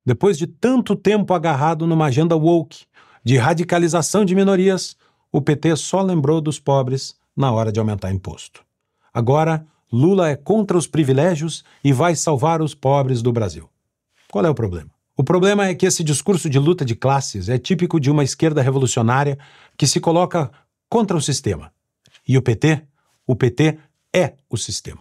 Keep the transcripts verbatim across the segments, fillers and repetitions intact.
Depois de tanto tempo agarrado numa agenda woke, de radicalização de minorias, o P T só lembrou dos pobres na hora de aumentar imposto. Agora, Lula é contra os privilégios e vai salvar os pobres do Brasil. Qual é o problema? O problema é que esse discurso de luta de classes é típico de uma esquerda revolucionária que se coloca contra o sistema. E o P T? O P T é o sistema.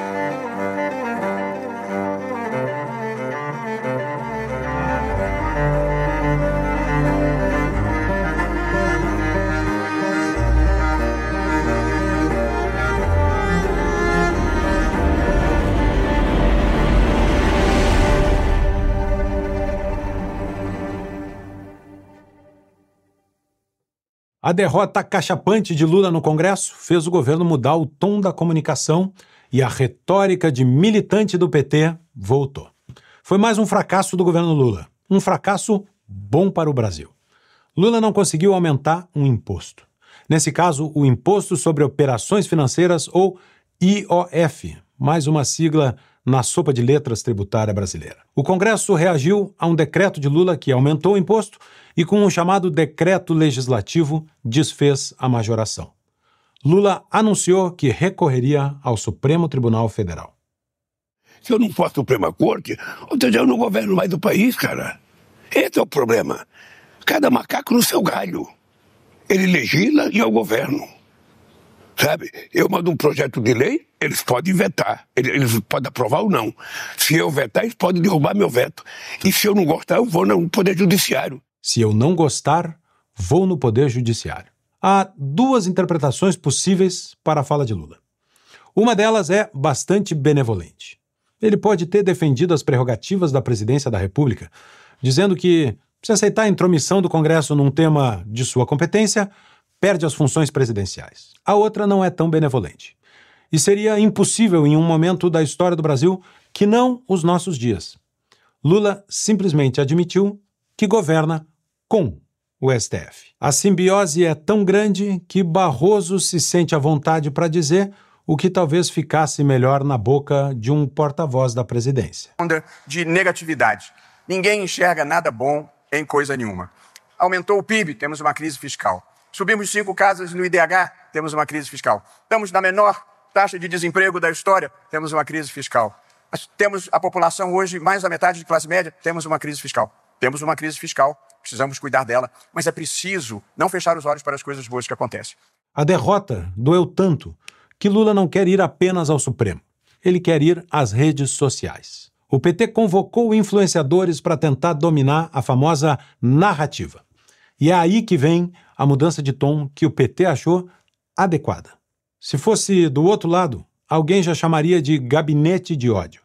A derrota cachapante de Lula no Congresso fez o governo mudar o tom da comunicação e a retórica de militante do P T voltou. Foi mais um fracasso do governo Lula. Um fracasso bom para o Brasil. Lula não conseguiu aumentar um imposto. Nesse caso, o Imposto sobre Operações Financeiras, ou I O F, mais uma sigla na sopa de letras tributária brasileira. O Congresso reagiu a um decreto de Lula que aumentou o imposto e, com o chamado decreto legislativo, desfez a majoração. Lula anunciou que recorreria ao Supremo Tribunal Federal. Se eu não for a Suprema Corte, ou seja, eu não governo mais do país, cara. Esse é o problema. Cada macaco no seu galho. Ele legisla e eu governo. Sabe? Eu mando um projeto de lei, eles podem vetar. Eles podem aprovar ou não. Se eu vetar, eles podem derrubar meu veto. E se eu não gostar, eu vou no Poder Judiciário. Se eu não gostar, vou no Poder Judiciário. Há duas interpretações possíveis para a fala de Lula. Uma delas é bastante benevolente. Ele pode ter defendido as prerrogativas da presidência da República, dizendo que, se aceitar a intromissão do Congresso num tema de sua competência, perde as funções presidenciais. A outra não é tão benevolente. E seria impossível em um momento da história do Brasil que não os nossos dias. Lula simplesmente admitiu que governa com o S T F. A simbiose é tão grande que Barroso se sente à vontade para dizer o que talvez ficasse melhor na boca de um porta-voz da presidência. De negatividade. Ninguém enxerga nada bom em coisa nenhuma. Aumentou o P I B, temos uma crise fiscal. Subimos cinco casas no I D H, temos uma crise fiscal. Estamos na menor taxa de desemprego da história, temos uma crise fiscal. Temos a população hoje, mais da metade de classe média, temos uma crise fiscal. Temos uma crise fiscal, precisamos cuidar dela, mas é preciso não fechar os olhos para as coisas boas que acontecem. A derrota doeu tanto que Lula não quer ir apenas ao Supremo. Ele quer ir às redes sociais. O P T convocou influenciadores para tentar dominar a famosa narrativa. E é aí que vem a mudança de tom que o P T achou adequada. Se fosse do outro lado, alguém já chamaria de gabinete de ódio.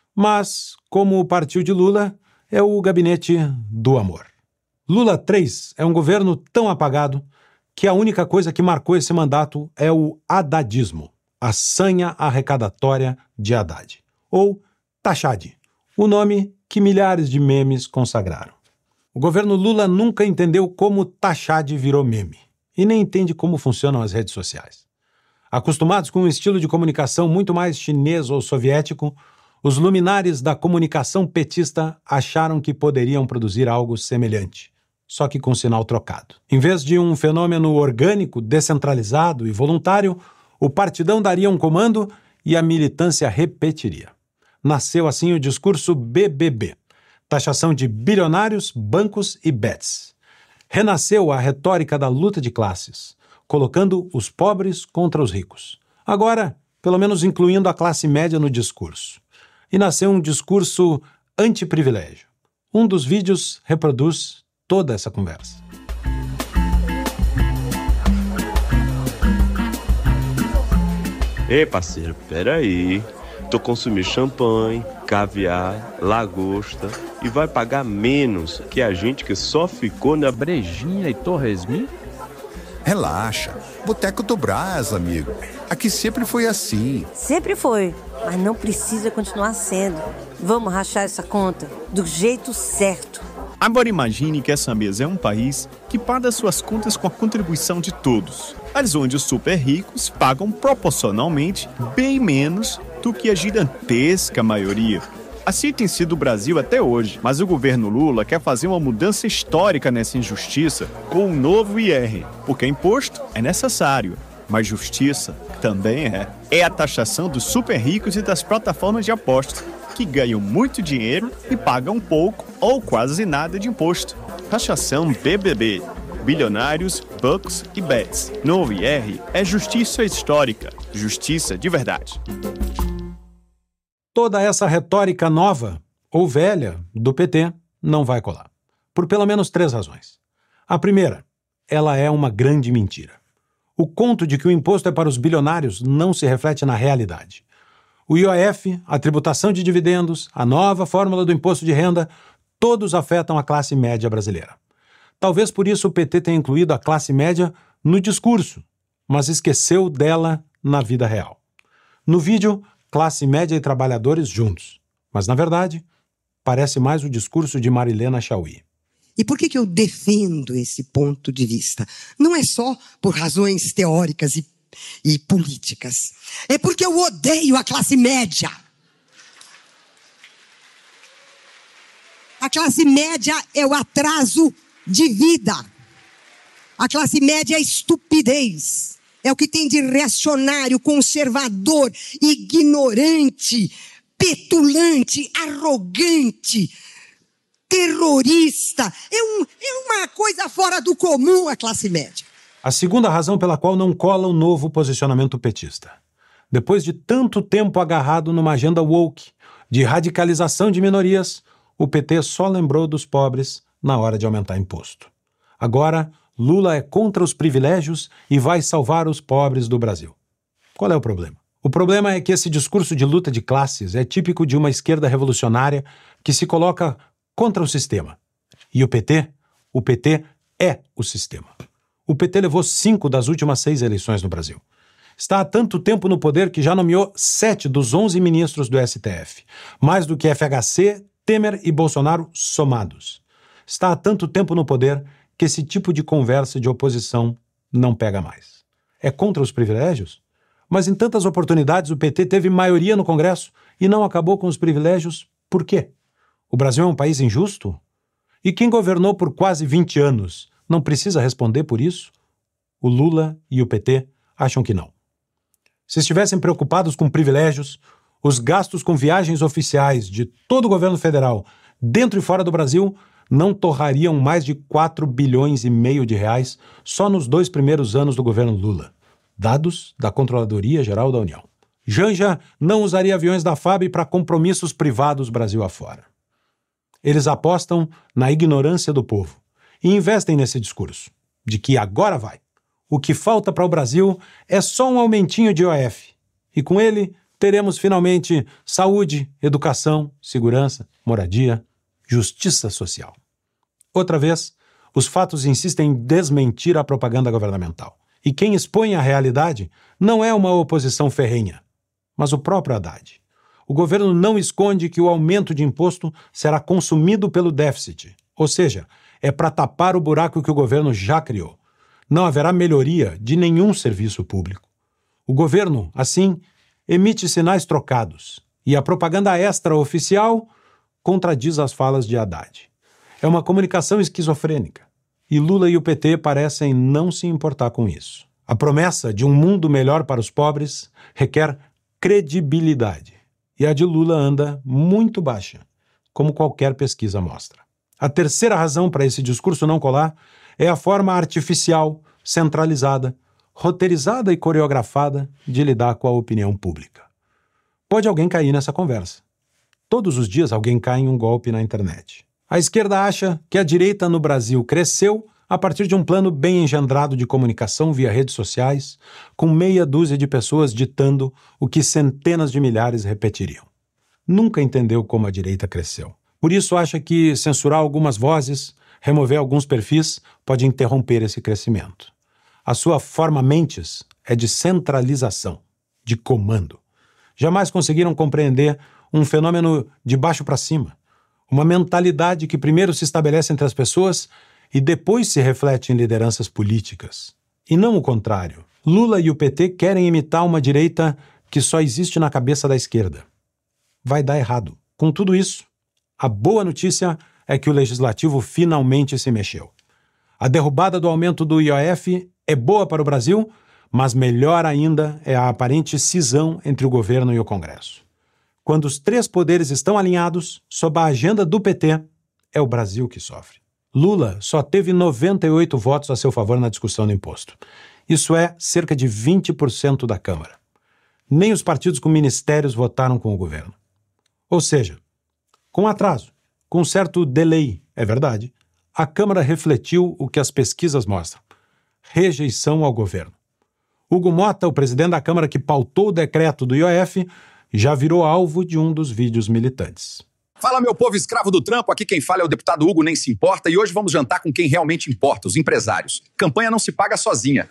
Mas, como o partido de Lula, é o gabinete do amor. Lula três é um governo tão apagado que a única coisa que marcou esse mandato é o haddadismo, a sanha arrecadatória de Haddad, ou Taxade, o nome que milhares de memes consagraram. O governo Lula nunca entendeu como Taxade virou meme, e nem entende como funcionam as redes sociais. Acostumados com um estilo de comunicação muito mais chinês ou soviético, os luminares da comunicação petista acharam que poderiam produzir algo semelhante, só que com sinal trocado. Em vez de um fenômeno orgânico, descentralizado e voluntário, o partidão daria um comando e a militância repetiria. Nasceu assim o discurso B B B, taxação de bilionários, bancos e bets. Renasceu a retórica da luta de classes, colocando os pobres contra os ricos. Agora, pelo menos incluindo a classe média no discurso. E nasceu um discurso anti-privilégio. Um dos vídeos reproduz toda essa conversa. Ei, parceiro, peraí. Tu consumir champanhe, caviar, lagosta e vai pagar menos que a gente que só ficou na brejinha e torresmin? Relaxa. Boteco do Brás, amigo. Aqui sempre foi assim. Sempre foi, mas não precisa continuar sendo. Vamos rachar essa conta do jeito certo. Agora imagine que essa mesa é um país que paga suas contas com a contribuição de todos, mas onde os super ricos pagam proporcionalmente bem menos do que a gigantesca maioria. Assim tem sido o Brasil até hoje, mas o governo Lula quer fazer uma mudança histórica nessa injustiça com um novo I R, porque imposto é necessário, mas justiça também é. É a taxação dos super ricos e das plataformas de apostas, que ganham muito dinheiro e pagam pouco ou quase nada de imposto. Taxação B B B. Bilionários, bucks e bets. Novo I R é justiça histórica, justiça de verdade. Toda essa retórica nova, ou velha, do P T não vai colar. Por pelo menos três razões. A primeira, ela é uma grande mentira. O conto de que o imposto é para os bilionários não se reflete na realidade. O I O F, a tributação de dividendos, a nova fórmula do imposto de renda, todos afetam a classe média brasileira. Talvez por isso o P T tenha incluído a classe média no discurso, mas esqueceu dela na vida real. No vídeo, classe média e trabalhadores juntos. Mas, na verdade, parece mais o discurso de Marilena Chaui. E por que que eu defendo esse ponto de vista? Não é só por razões teóricas e, e políticas. É porque eu odeio a classe média. A classe média é o atraso de vida. A classe média é a estupidez. É o que tem de reacionário, conservador, ignorante, petulante, arrogante, terrorista. É, um, é uma coisa fora do comum a classe média. A segunda razão pela qual não cola o novo posicionamento petista. Depois de tanto tempo agarrado numa agenda woke, de radicalização de minorias, o P T só lembrou dos pobres na hora de aumentar imposto. Agora, Lula é contra os privilégios e vai salvar os pobres do Brasil. Qual é o problema? O problema é que esse discurso de luta de classes é típico de uma esquerda revolucionária que se coloca contra o sistema. E o P T? O P T é o sistema. O P T levou cinco das últimas seis eleições no Brasil. Está há tanto tempo no poder que já nomeou sete dos onze ministros do S T F, mais do que F H C, Temer e Bolsonaro somados. Está há tanto tempo no poder que esse tipo de conversa de oposição não pega mais. É contra os privilégios? Mas em tantas oportunidades o P T teve maioria no Congresso e não acabou com os privilégios. Por quê? O Brasil é um país injusto? E quem governou por quase vinte anos não precisa responder por isso? O Lula e o P T acham que não. Se estivessem preocupados com privilégios, os gastos com viagens oficiais de todo o governo federal, dentro e fora do Brasil, não torrariam mais de quatro bilhões e meio de reais só nos dois primeiros anos do governo Lula. Dados da Controladoria Geral da União. Janja não usaria aviões da F A B para compromissos privados Brasil afora. Eles apostam na ignorância do povo e investem nesse discurso de que agora vai. O que falta para o Brasil é só um aumentinho de I O F. E com ele teremos finalmente saúde, educação, segurança, moradia, justiça social. Outra vez, os fatos insistem em desmentir a propaganda governamental. E quem expõe a realidade não é uma oposição ferrenha, mas o próprio Haddad. O governo não esconde que o aumento de imposto será consumido pelo déficit, ou seja, é para tapar o buraco que o governo já criou. Não haverá melhoria de nenhum serviço público. O governo, assim, emite sinais trocados, e a propaganda extraoficial contradiz as falas de Haddad. É uma comunicação esquizofrênica, e Lula e o P T parecem não se importar com isso. A promessa de um mundo melhor para os pobres requer credibilidade, e a de Lula anda muito baixa, como qualquer pesquisa mostra. A terceira razão para esse discurso não colar é a forma artificial, centralizada, roteirizada e coreografada de lidar com a opinião pública. Pode alguém cair nessa conversa. Todos os dias alguém cai em um golpe na internet. A esquerda acha que a direita no Brasil cresceu a partir de um plano bem engendrado de comunicação via redes sociais, com meia dúzia de pessoas ditando o que centenas de milhares repetiriam. Nunca entendeu como a direita cresceu. Por isso acha que censurar algumas vozes, remover alguns perfis, pode interromper esse crescimento. A sua forma mentes é de centralização, de comando. Jamais conseguiram compreender um fenômeno de baixo para cima, uma mentalidade que primeiro se estabelece entre as pessoas e depois se reflete em lideranças políticas. E não o contrário. Lula e o P T querem imitar uma direita que só existe na cabeça da esquerda. Vai dar errado. com tudo isso, a boa notícia é que o Legislativo finalmente se mexeu. A derrubada do aumento do I O F é boa para o Brasil, mas melhor ainda é a aparente cisão entre o governo e o Congresso. Quando os três poderes estão alinhados, sob a agenda do P T, é o Brasil que sofre. Lula só teve noventa e oito votos a seu favor na discussão do imposto. Isso é cerca de vinte por cento da Câmara. Nem os partidos com ministérios votaram com o governo. Ou seja, com atraso, com certo delay, é verdade, a Câmara refletiu o que as pesquisas mostram: rejeição ao governo. Hugo Mota, o presidente da Câmara que pautou o decreto do I O F, já virou alvo de um dos vídeos militantes. Fala, meu povo escravo do trampo, aqui quem fala é o deputado Hugo Nem Se Importa e hoje vamos jantar com quem realmente importa, os empresários. Campanha não se paga sozinha.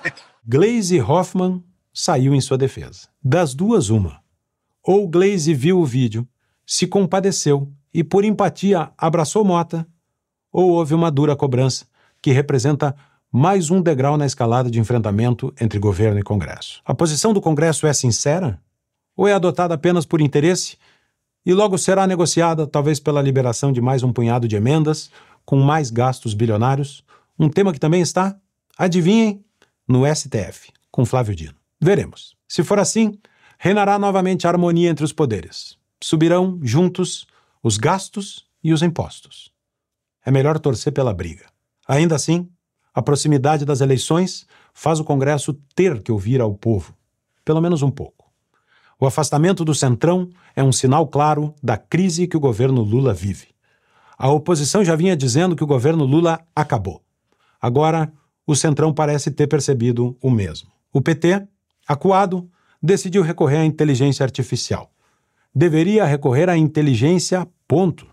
Gleisi Hoffmann saiu em sua defesa. Das duas, uma. Ou Gleisi viu o vídeo, se compadeceu e, por empatia, abraçou Mota, ou houve uma dura cobrança que representa mais um degrau na escalada de enfrentamento entre governo e Congresso. A posição do Congresso é sincera? Ou é adotada apenas por interesse e logo será negociada, talvez pela liberação de mais um punhado de emendas, com mais gastos bilionários, um tema que também está, adivinhem, no S T F, com Flávio Dino. Veremos. Se for assim, reinará novamente a harmonia entre os poderes. Subirão, juntos, os gastos e os impostos. É melhor torcer pela briga. Ainda assim, a proximidade das eleições faz o Congresso ter que ouvir ao povo, pelo menos um pouco. O afastamento do Centrão é um sinal claro da crise que o governo Lula vive. A oposição já vinha dizendo que o governo Lula acabou. Agora, o Centrão parece ter percebido o mesmo. O P T, acuado, decidiu recorrer à inteligência artificial. Deveria recorrer à inteligência, ponto.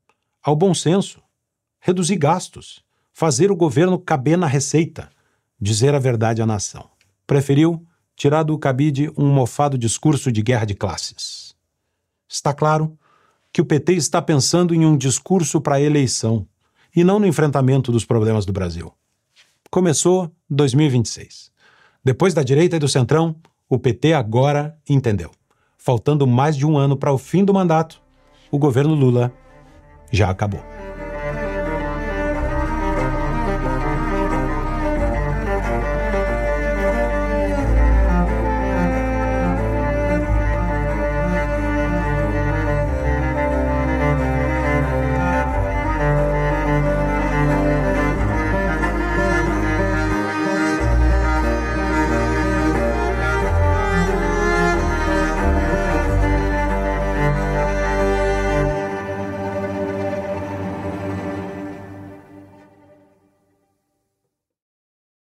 Ao bom senso. Reduzir gastos. Fazer o governo caber na receita. Dizer a verdade à nação. Preferiu tirar do cabide um mofado discurso de guerra de classes. Está claro que o P T está pensando em um discurso para a eleição e não no enfrentamento dos problemas do Brasil. Começou dois mil e vinte e seis. Depois da direita e do Centrão, o P T agora entendeu. Faltando mais de um ano para o fim do mandato, o governo Lula já acabou.